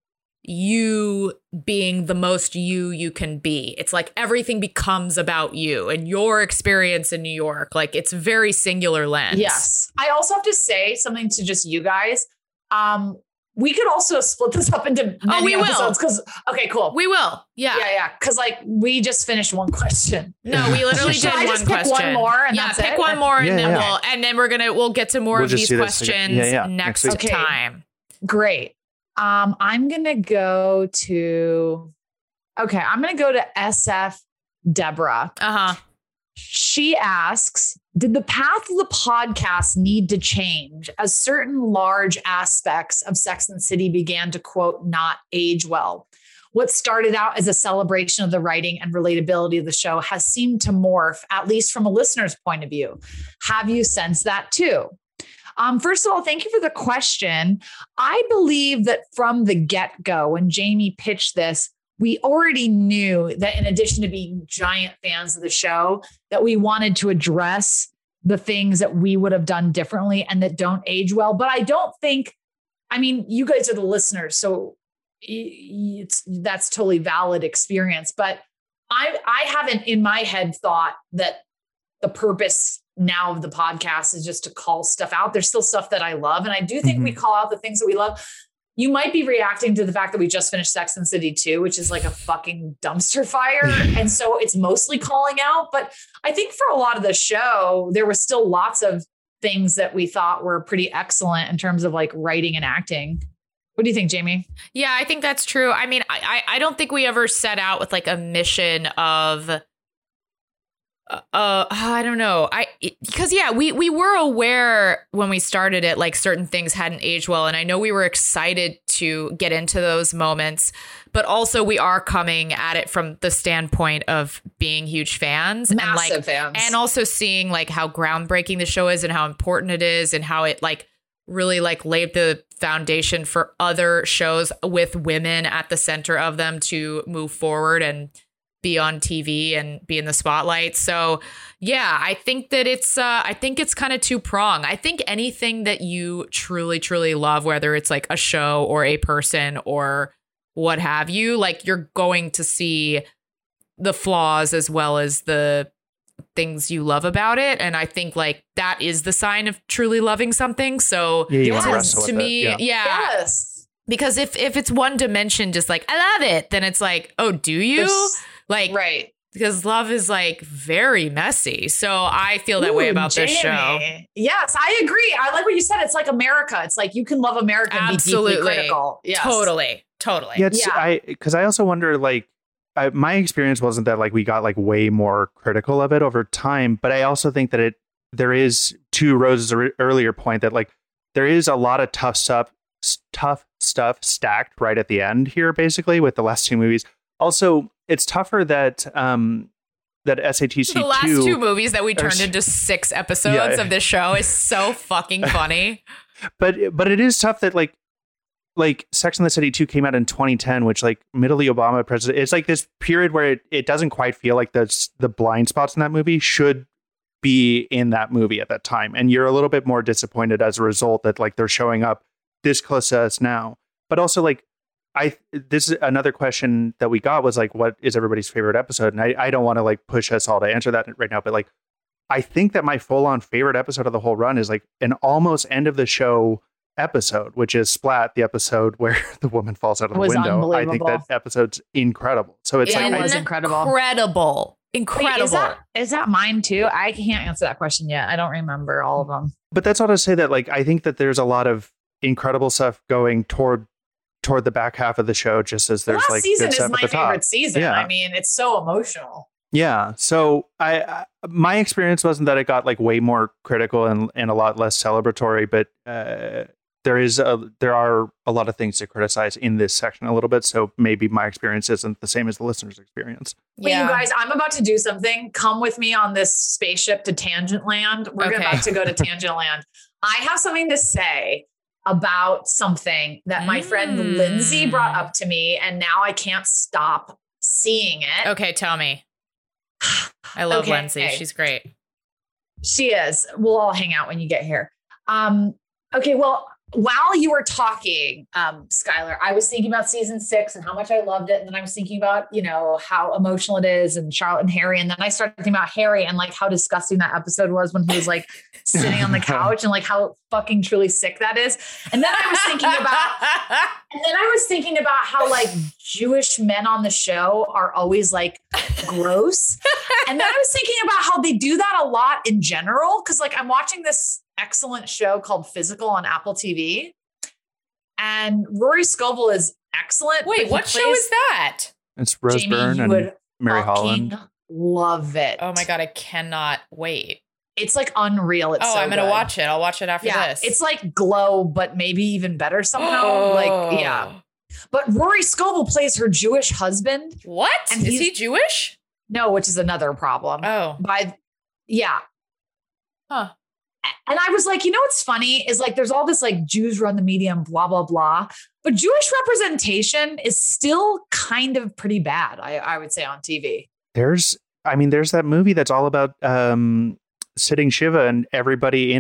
you being the most you you can be. It's like everything becomes about you and your experience in New York. Like it's very singular lens. Yes. I also have to say something to just you guys. Um, we could also split this up into many Oh, we will. episodes because, okay, cool. We will. Yeah. yeah, yeah. Because like we just finished one question. No, we literally Should did I one just pick question. one more and yeah, that's pick it? one more and Yeah, then yeah. we'll and then we're gonna we'll get to more We'll of just these do this again. questions Yeah, yeah. next, Next week. Okay. time. Great. Um, I'm gonna go to okay, I'm gonna go to S F Deborah. Uh-huh. She asks, did the path of the podcast need to change as certain large aspects of Sex and the City began to, quote, not age well? What started out as a celebration of the writing and relatability of the show has seemed to morph, at least from a listener's point of view. Have you sensed that too? Um, first of all, thank you for the question. I believe that from the get-go, when Jamie pitched this, we already knew that in addition to being giant fans of the show, that we wanted to address the things that we would have done differently and that don't age well. But I don't think, I mean, you guys are the listeners, so it's that's totally valid experience. But I I haven't in my head thought that the purpose now of the podcast is just to call stuff out. There's still stuff that I love, and I do think mm-hmm. we call out the things that we love. You might be reacting to the fact that we just finished Sex and the City two, which is like a fucking dumpster fire. And so it's mostly calling out. But I think for a lot of the show, there was still lots of things that we thought were pretty excellent in terms of like writing and acting. What do you think, Jamie? Yeah, I think that's true. I mean, I, I don't think we ever set out with like a mission of Uh, uh, I don't know. I because yeah, we we were aware when we started it, like certain things hadn't aged well, and I know we were excited to get into those moments, but also we are coming at it from the standpoint of being huge fans, massive and like, fans, and also seeing like how groundbreaking the show is and how important it is, and how it like really like laid the foundation for other shows with women at the center of them to move forward and be on T V and be in the spotlight. So yeah, I think that it's, uh, I think it's kind of two prong. I think anything that you truly, truly love, whether it's like a show or a person or what have you, like you're going to see the flaws as well as the things you love about it. And I think like that is the sign of truly loving something. So yeah, you yes. want to wrestle to with me, it. yeah. yeah. Yes. Because if, if it's one dimension, just like, I love it, then it's like, oh, do you? There's, Like, right. Because love is like very messy. So I feel that Ooh, way about Jamie. this show. Yes, I agree. I like what you said. It's like America. It's like you can love America and Absolutely. be deeply critical. Yes. Totally. Totally. Yeah, it's, Yeah. I because I also wonder like I, my experience wasn't that like we got like way more critical of it over time, but I also think that it there is, to Rose's er- earlier point, that like there is a lot of tough stuff, tough stuff stacked right at the end here, basically with the last two movies. Also, it's tougher that um, that S A T C two. The last two movies that we turned are, into six episodes yeah. of this show is so fucking funny. But but it is tough that like like Sex and the City two came out in twenty ten, which like middle of the Obama president. It's like this period where it, it doesn't quite feel like the the blind spots in that movie should be in that movie at that time, and you're a little bit more disappointed as a result that like they're showing up this close to us now. But also like. I this is another question that we got was like, what is everybody's favorite episode? And I, I don't want to like push us all to answer that right now, but like, I think that my full on favorite episode of the whole run is like an almost end of the show episode, which is Splat, the episode where the woman falls out of the window. I think that episode's incredible. So it's yeah, like it was I, incredible. Incredible. Incredible. Wait, is that, is that mine too? I can't answer that question yet. I don't remember all of them. But that's all to say that like, I think that there's a lot of incredible stuff going toward toward the back half of the show, just as there's the last like season good is stuff my at the favorite top. season. Yeah. I mean, it's so emotional. Yeah. So I, I my experience wasn't that it got like way more critical and, and a lot less celebratory, but uh, there is a, there are a lot of things to criticize in this section a little bit. So maybe my experience isn't the same as the listener's experience. Wait, Yeah. you guys, I'm about to do something. Come with me on this spaceship to Tangent Land. We're Okay. about to go to Tangent Land. I have something to say about something that my friend Mm. Lindsay brought up to me, and now I can't stop seeing it. Okay, tell me. I love Okay. Lindsay. She's great. She is. We'll all hang out when you get here. Um, okay, well, while you were talking, um, Skylar, I was thinking about season six and how much I loved it. And then I was thinking about, you know, how emotional it is and Charlotte and Harry. And then I started thinking about Harry and like how disgusting that episode was when he was like sitting on the couch and like how fucking truly sick that is. And then I was thinking about, and then I was thinking about how like Jewish men on the show are always like gross. And then I was thinking about how they do that a lot in general. Cause like I'm watching this excellent show called Physical on Apple T V. And Rory Scovel is excellent. Wait, but he what show plays- is that? It's Rose Jamie, Byrne you and would Mary fucking Holland. love it. Oh my God, I cannot wait. It's like unreal. It's oh, so I'm going to good. watch it. I'll watch it after Yeah, this. it's like Glow, but maybe even better somehow. Like, yeah. But Rory Scovel plays her Jewish husband. What? And Is he's- he Jewish? No, which is another problem. Oh. By, yeah. Huh. And I was like, you know what's funny is like there's all this like Jews run the media and blah, blah, blah. But Jewish representation is still kind of pretty bad, I, I would say, on T V. There's, I mean, there's that movie that's all about um, sitting Shiva, and everybody in it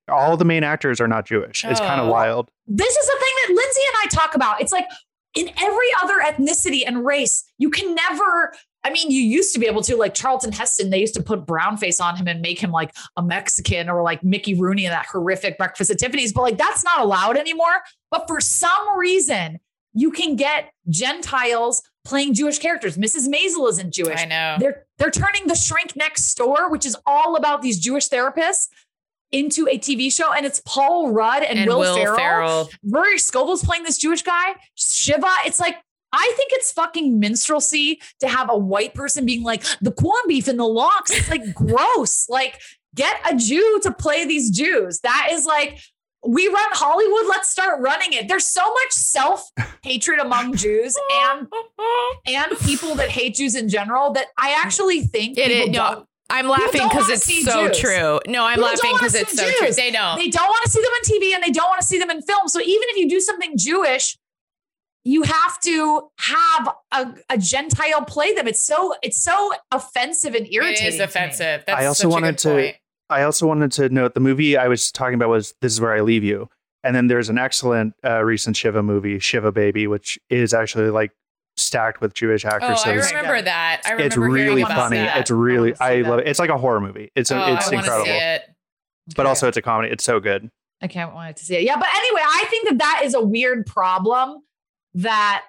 all the main actors are not Jewish. It's kind of Oh. wild. This is the thing that Lindsay and I talk about. It's like in every other ethnicity and race, you can never. I mean, you used to be able to, like Charlton Heston, they used to put brown face on him and make him like a Mexican, or like Mickey Rooney in that horrific Breakfast at Tiffany's. But like, that's not allowed anymore. But for some reason, you can get Gentiles playing Jewish characters. Missus Maisel isn't Jewish. I know. They're, they're turning The Shrink Next Door, which is all about these Jewish therapists, into a T V show. And it's Paul Rudd and, And Will, Will Ferrell. Ferrell. Rory Scovel's playing this Jewish guy. Shiva. It's like, I think it's fucking minstrelsy to have a white person being like, the corned beef and the lox. It's like gross. Like, get a Jew to play these Jews. That is like, we run Hollywood. Let's start running it. There's so much self-hatred among Jews and and people that hate Jews in general that I actually think It people is, no, don't. I'm laughing don't because wanna it's see so Jews. true. No, I'm People laughing don't wanna because it's see so true. Jews. They don't. They don't want to see them on T V and they don't want to see them in film. So even if you do something Jewish, you have to have a, a Gentile play them. It's so it's so offensive and irritating. It is to me. offensive. That's I also such a wanted good to- point. I also wanted to note the movie I was talking about was This Is Where I Leave You. And then there's an excellent uh, recent Shiva movie, Shiva Baby, which is actually like stacked with Jewish actors. Oh, so I it's, remember that. I remember it's hearing really about funny. that. It's really, I wanna I see love that. it. It's like a horror movie. It's, Oh, a, it's I want to incredible. see it. But also it's a comedy. It's so good. I can't wait to see it. Yeah, but anyway, I think that that is a weird problem that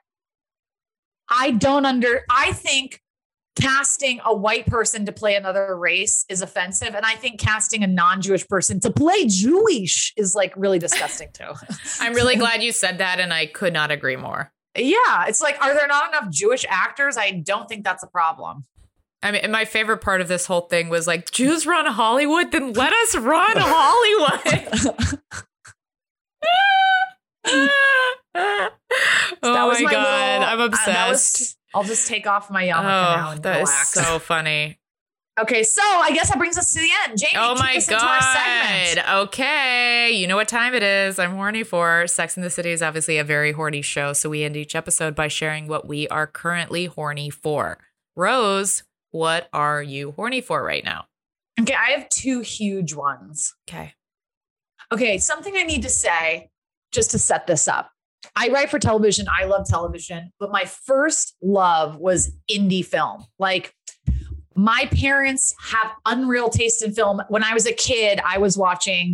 I don't under. I think casting a white person to play another race is offensive, and I think casting a non-Jewish person to play Jewish is like really disgusting too. I'm really glad you said that, and I could not agree more. Yeah, it's like, are there not enough Jewish actors? I don't think that's a problem. I mean, and my favorite part of this whole thing was like, Jews run Hollywood, then let us run Hollywood. Oh That was my my god, little- I'm uh, obsessed. that was- I'll just take off my yarmulke now oh, and that is relax. so funny. Okay, so I guess that brings us to the end. Jamie, Oh kick my us into our segment. god. Okay, you know what time it is. I'm horny for. Sex and the City is obviously a very horny show, so we end each episode by sharing what we are currently horny for. Rose, what are you horny for right now? Okay, I have two huge ones. Okay. Okay, something I need to say just to set this up. I write for television. I love television, but my first love was indie film. Like, my parents have unreal taste in film. When I was a kid, I was watching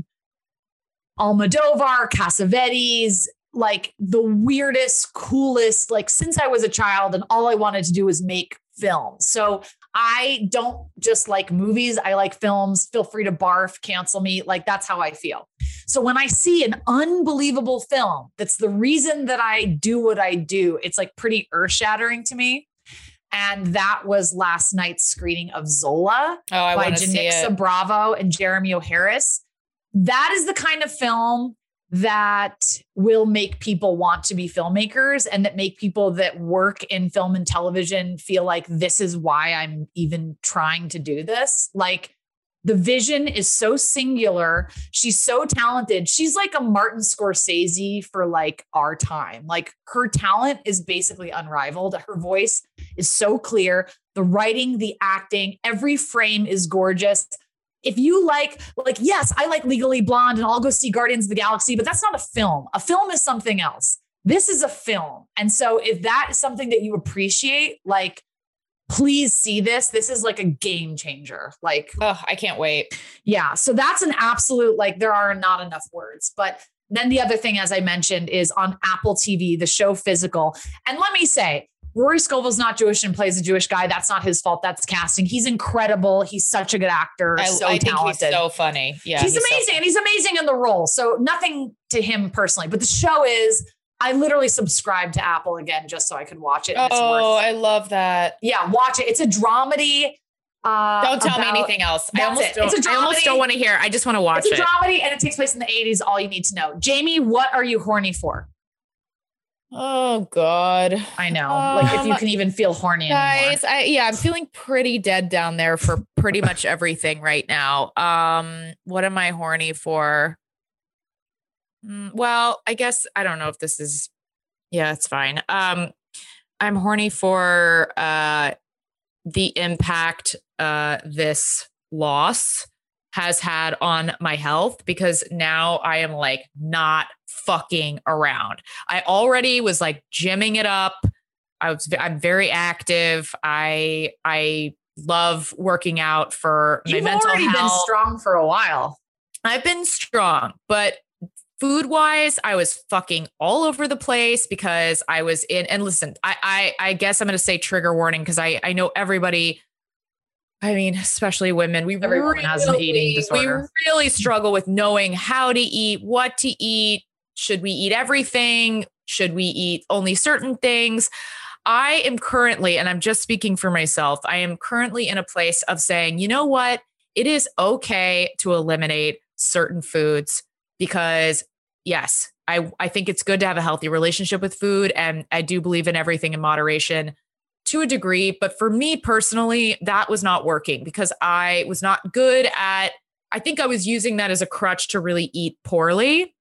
Almodovar, Cassavetes, like the weirdest, coolest, like since I was a child, and all I wanted to do was make films. So I don't just like movies. I like films. Feel free to barf, cancel me. Like, that's how I feel. So when I see an unbelievable film, that's the reason that I do what I do, it's like pretty earth shattering to me. And that was last night's screening of Zola Oh, I by want to see Janixa it. Bravo and Jeremy O'Harris. That is the kind of film that will make people want to be filmmakers, and that make people that work in film and television feel like this is why I'm even trying to do this. Like, the vision is so singular. She's so talented. She's like a Martin Scorsese for like our time. Like, her talent is basically unrivaled. Her voice is so clear. The writing, the acting, every frame is gorgeous. If you like, like, yes, I like Legally Blonde and I'll go see Guardians of the Galaxy, but that's not a film. A film is something else. This is a film. And so if that is something that you appreciate, like, please see this. This is like a game changer. Like, Oh, I can't wait. yeah. So that's an absolute, like, there are not enough words. But then the other thing, as I mentioned, is on Apple T V, the show Physical. And let me say, Rory Scovel's not Jewish and plays a Jewish guy. That's not his fault. That's casting. He's incredible. He's such a good actor. I, so I think talented. he's so funny. Yeah, he's, so amazing. And he's amazing in the role. So nothing to him personally, but the show is, I literally subscribed to Apple again, just so I could watch it. And it's Oh, worth, I love that. yeah, watch it. It's a dramedy. Uh, Don't tell me about- anything else. I That's almost, it. don't, It's a I almost dramedy. don't want to hear. I just want to watch It's a it. dramedy and it takes place in the eighties. All you need to know. Jamie, what are you horny for? Oh God, I know. like, if you Um, can even feel horny guys. anymore. I yeah, I'm feeling pretty dead down there for pretty much everything right now. Um, what am I horny for? Mm, well, I guess I don't know if this is. Yeah, it's fine. Um, I'm horny for uh the impact uh this loss has had on my health, because now I am like not fucking around. I already was like gymming it up. I was, I'm very active. I, I love working out for my You've mental already health. been strong for a while. I've been strong, but food wise, I was fucking all over the place because I was in, and listen, I, I, I guess I'm going to say trigger warning, because I, I know everybody, I mean, especially women, we Everyone really, has an eating disorder. We really struggle with knowing how to eat, what to eat. Should we eat everything? Should we eat only certain things? I am currently, and I'm just speaking for myself, I am currently in a place of saying, you know what? It is okay to eliminate certain foods, because yes, I, I think it's good to have a healthy relationship with food. And I do believe in everything in moderation to a degree. But for me personally, that was not working, because I was not good at, I think I was using that as a crutch to really eat poorly.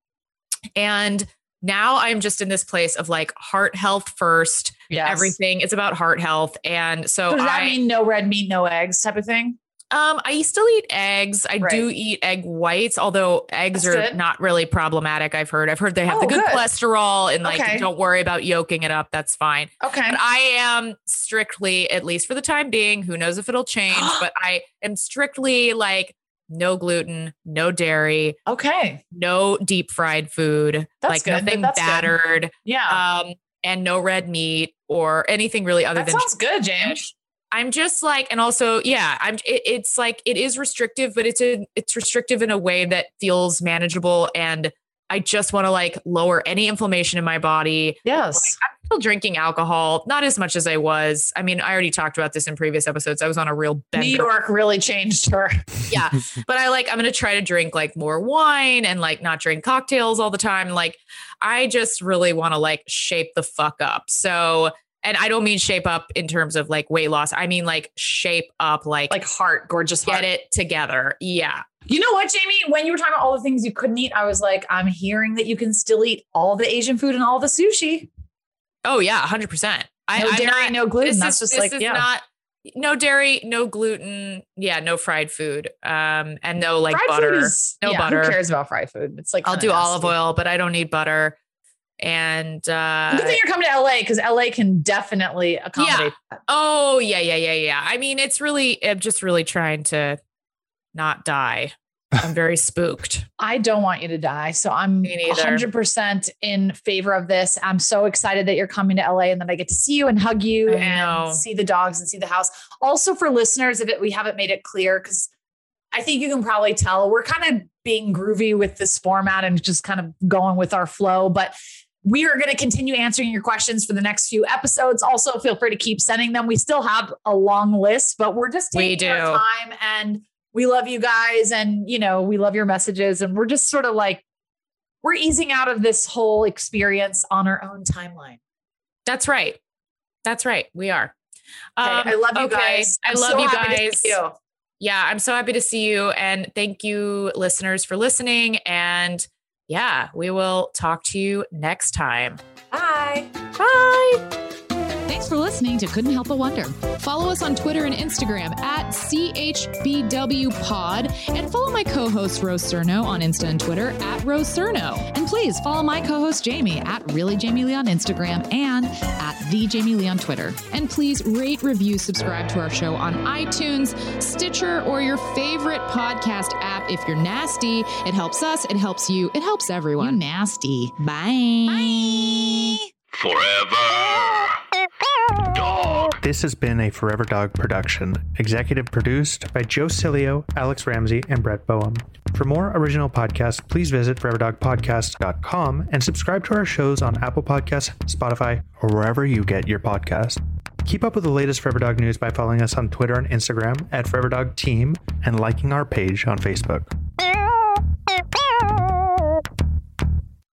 And now I'm just in this place of like heart health first. Yes. Everything is about heart health. And so, So does that I, mean no red meat, no eggs type of thing? Um, I still eat eggs. I Right. do eat egg whites, although eggs That's are good. not really problematic. I've heard. I've heard they have Oh, the good, good. cholesterol, and like Okay. don't worry about yolking it up. That's fine. Okay. But I am strictly, at least for the time being, who knows if it'll change, but I am strictly like no gluten, no dairy, Okay. no deep fried food, That's like good. nothing That's good. battered, Yeah. um, and no red meat or anything really other that than sounds good, James. fish. I'm just like, and also, yeah, I'm, it, it's like, it is restrictive, but it's a, it's restrictive in a way that feels manageable. And I just want to like lower any inflammation in my body. Yes. I'm still drinking alcohol, not as much as I was. I mean, I already talked about this in previous episodes. I was on a real bender. New York really changed her. Yeah. But I like, I'm going to try to drink like more wine and like not drink cocktails all the time. Like, I just really want to like shape the fuck up. So, and I don't mean shape up in terms of like weight loss. I mean like shape up, like, Like heart, gorgeous get heart. it together. Yeah. You know what, Jamie? When you were talking about all the things you couldn't eat, I was like, I'm hearing that you can still eat all the Asian food and all the sushi. Oh yeah. one hundred percent. I, No I'm dairy, not- no gluten. This That's is, just this like, is yeah. not, no dairy, no gluten. Yeah. No fried food. Um, and no like fried butter, food is, no yeah, butter. Who cares about fried food? It's like, I'll kinda do olive nasty. oil, but I don't need butter. And, uh, Good thing you're coming to L A, because L A can definitely accommodate that. oh yeah, yeah, yeah, yeah. I mean, it's really, I'm just really trying to not die. I'm very spooked. I don't want you to die. So I'm Me neither. one hundred percent in favor of this. I'm so excited that you're coming to L A and that I get to see you and hug you I and know. see the dogs and see the house. Also for listeners, if it, we haven't made it clear, because I think you can probably tell we're kind of being groovy with this format and just kind of going with our flow. But we are going to continue answering your questions for the next few episodes. Also, feel free to keep sending them. We still have a long list, but we're just We taking our do. time, and we love you guys. And, you know, we love your messages, and we're just sort of like, we're easing out of this whole experience on our own timeline. That's right. That's right. We are. Okay, Um, I love you okay. guys. I I'm love so you happy to guys. see you. Yeah, I'm so happy to see you. And thank you, listeners, for listening. And yeah, we will talk to you next time. Bye. Bye. Thanks for listening to Couldn't Help But Wonder. Follow us on Twitter and Instagram at C H B W Pod, and follow my co-host Rose Cerno on Insta and Twitter at Rose Cerno. And please follow my co-host Jamie at Really Jamie Lee on Instagram and at The Jamie Lee on Twitter. And please rate, review, subscribe to our show on iTunes, Stitcher, or your favorite podcast app. If you're nasty, it helps us, it helps you, it helps everyone. You nasty. Bye. Bye. Forever. Dog. This has been a Forever Dog production, executive produced by Joe Cilio, Alex Ramsey, and Brett Boehm. For more original podcasts, please visit forever dog podcast dot com and subscribe to our shows on Apple Podcasts, Spotify, or wherever you get your podcasts. Keep up with the latest Forever Dog news by following us on Twitter and Instagram at Forever Dog Team and liking our page on Facebook.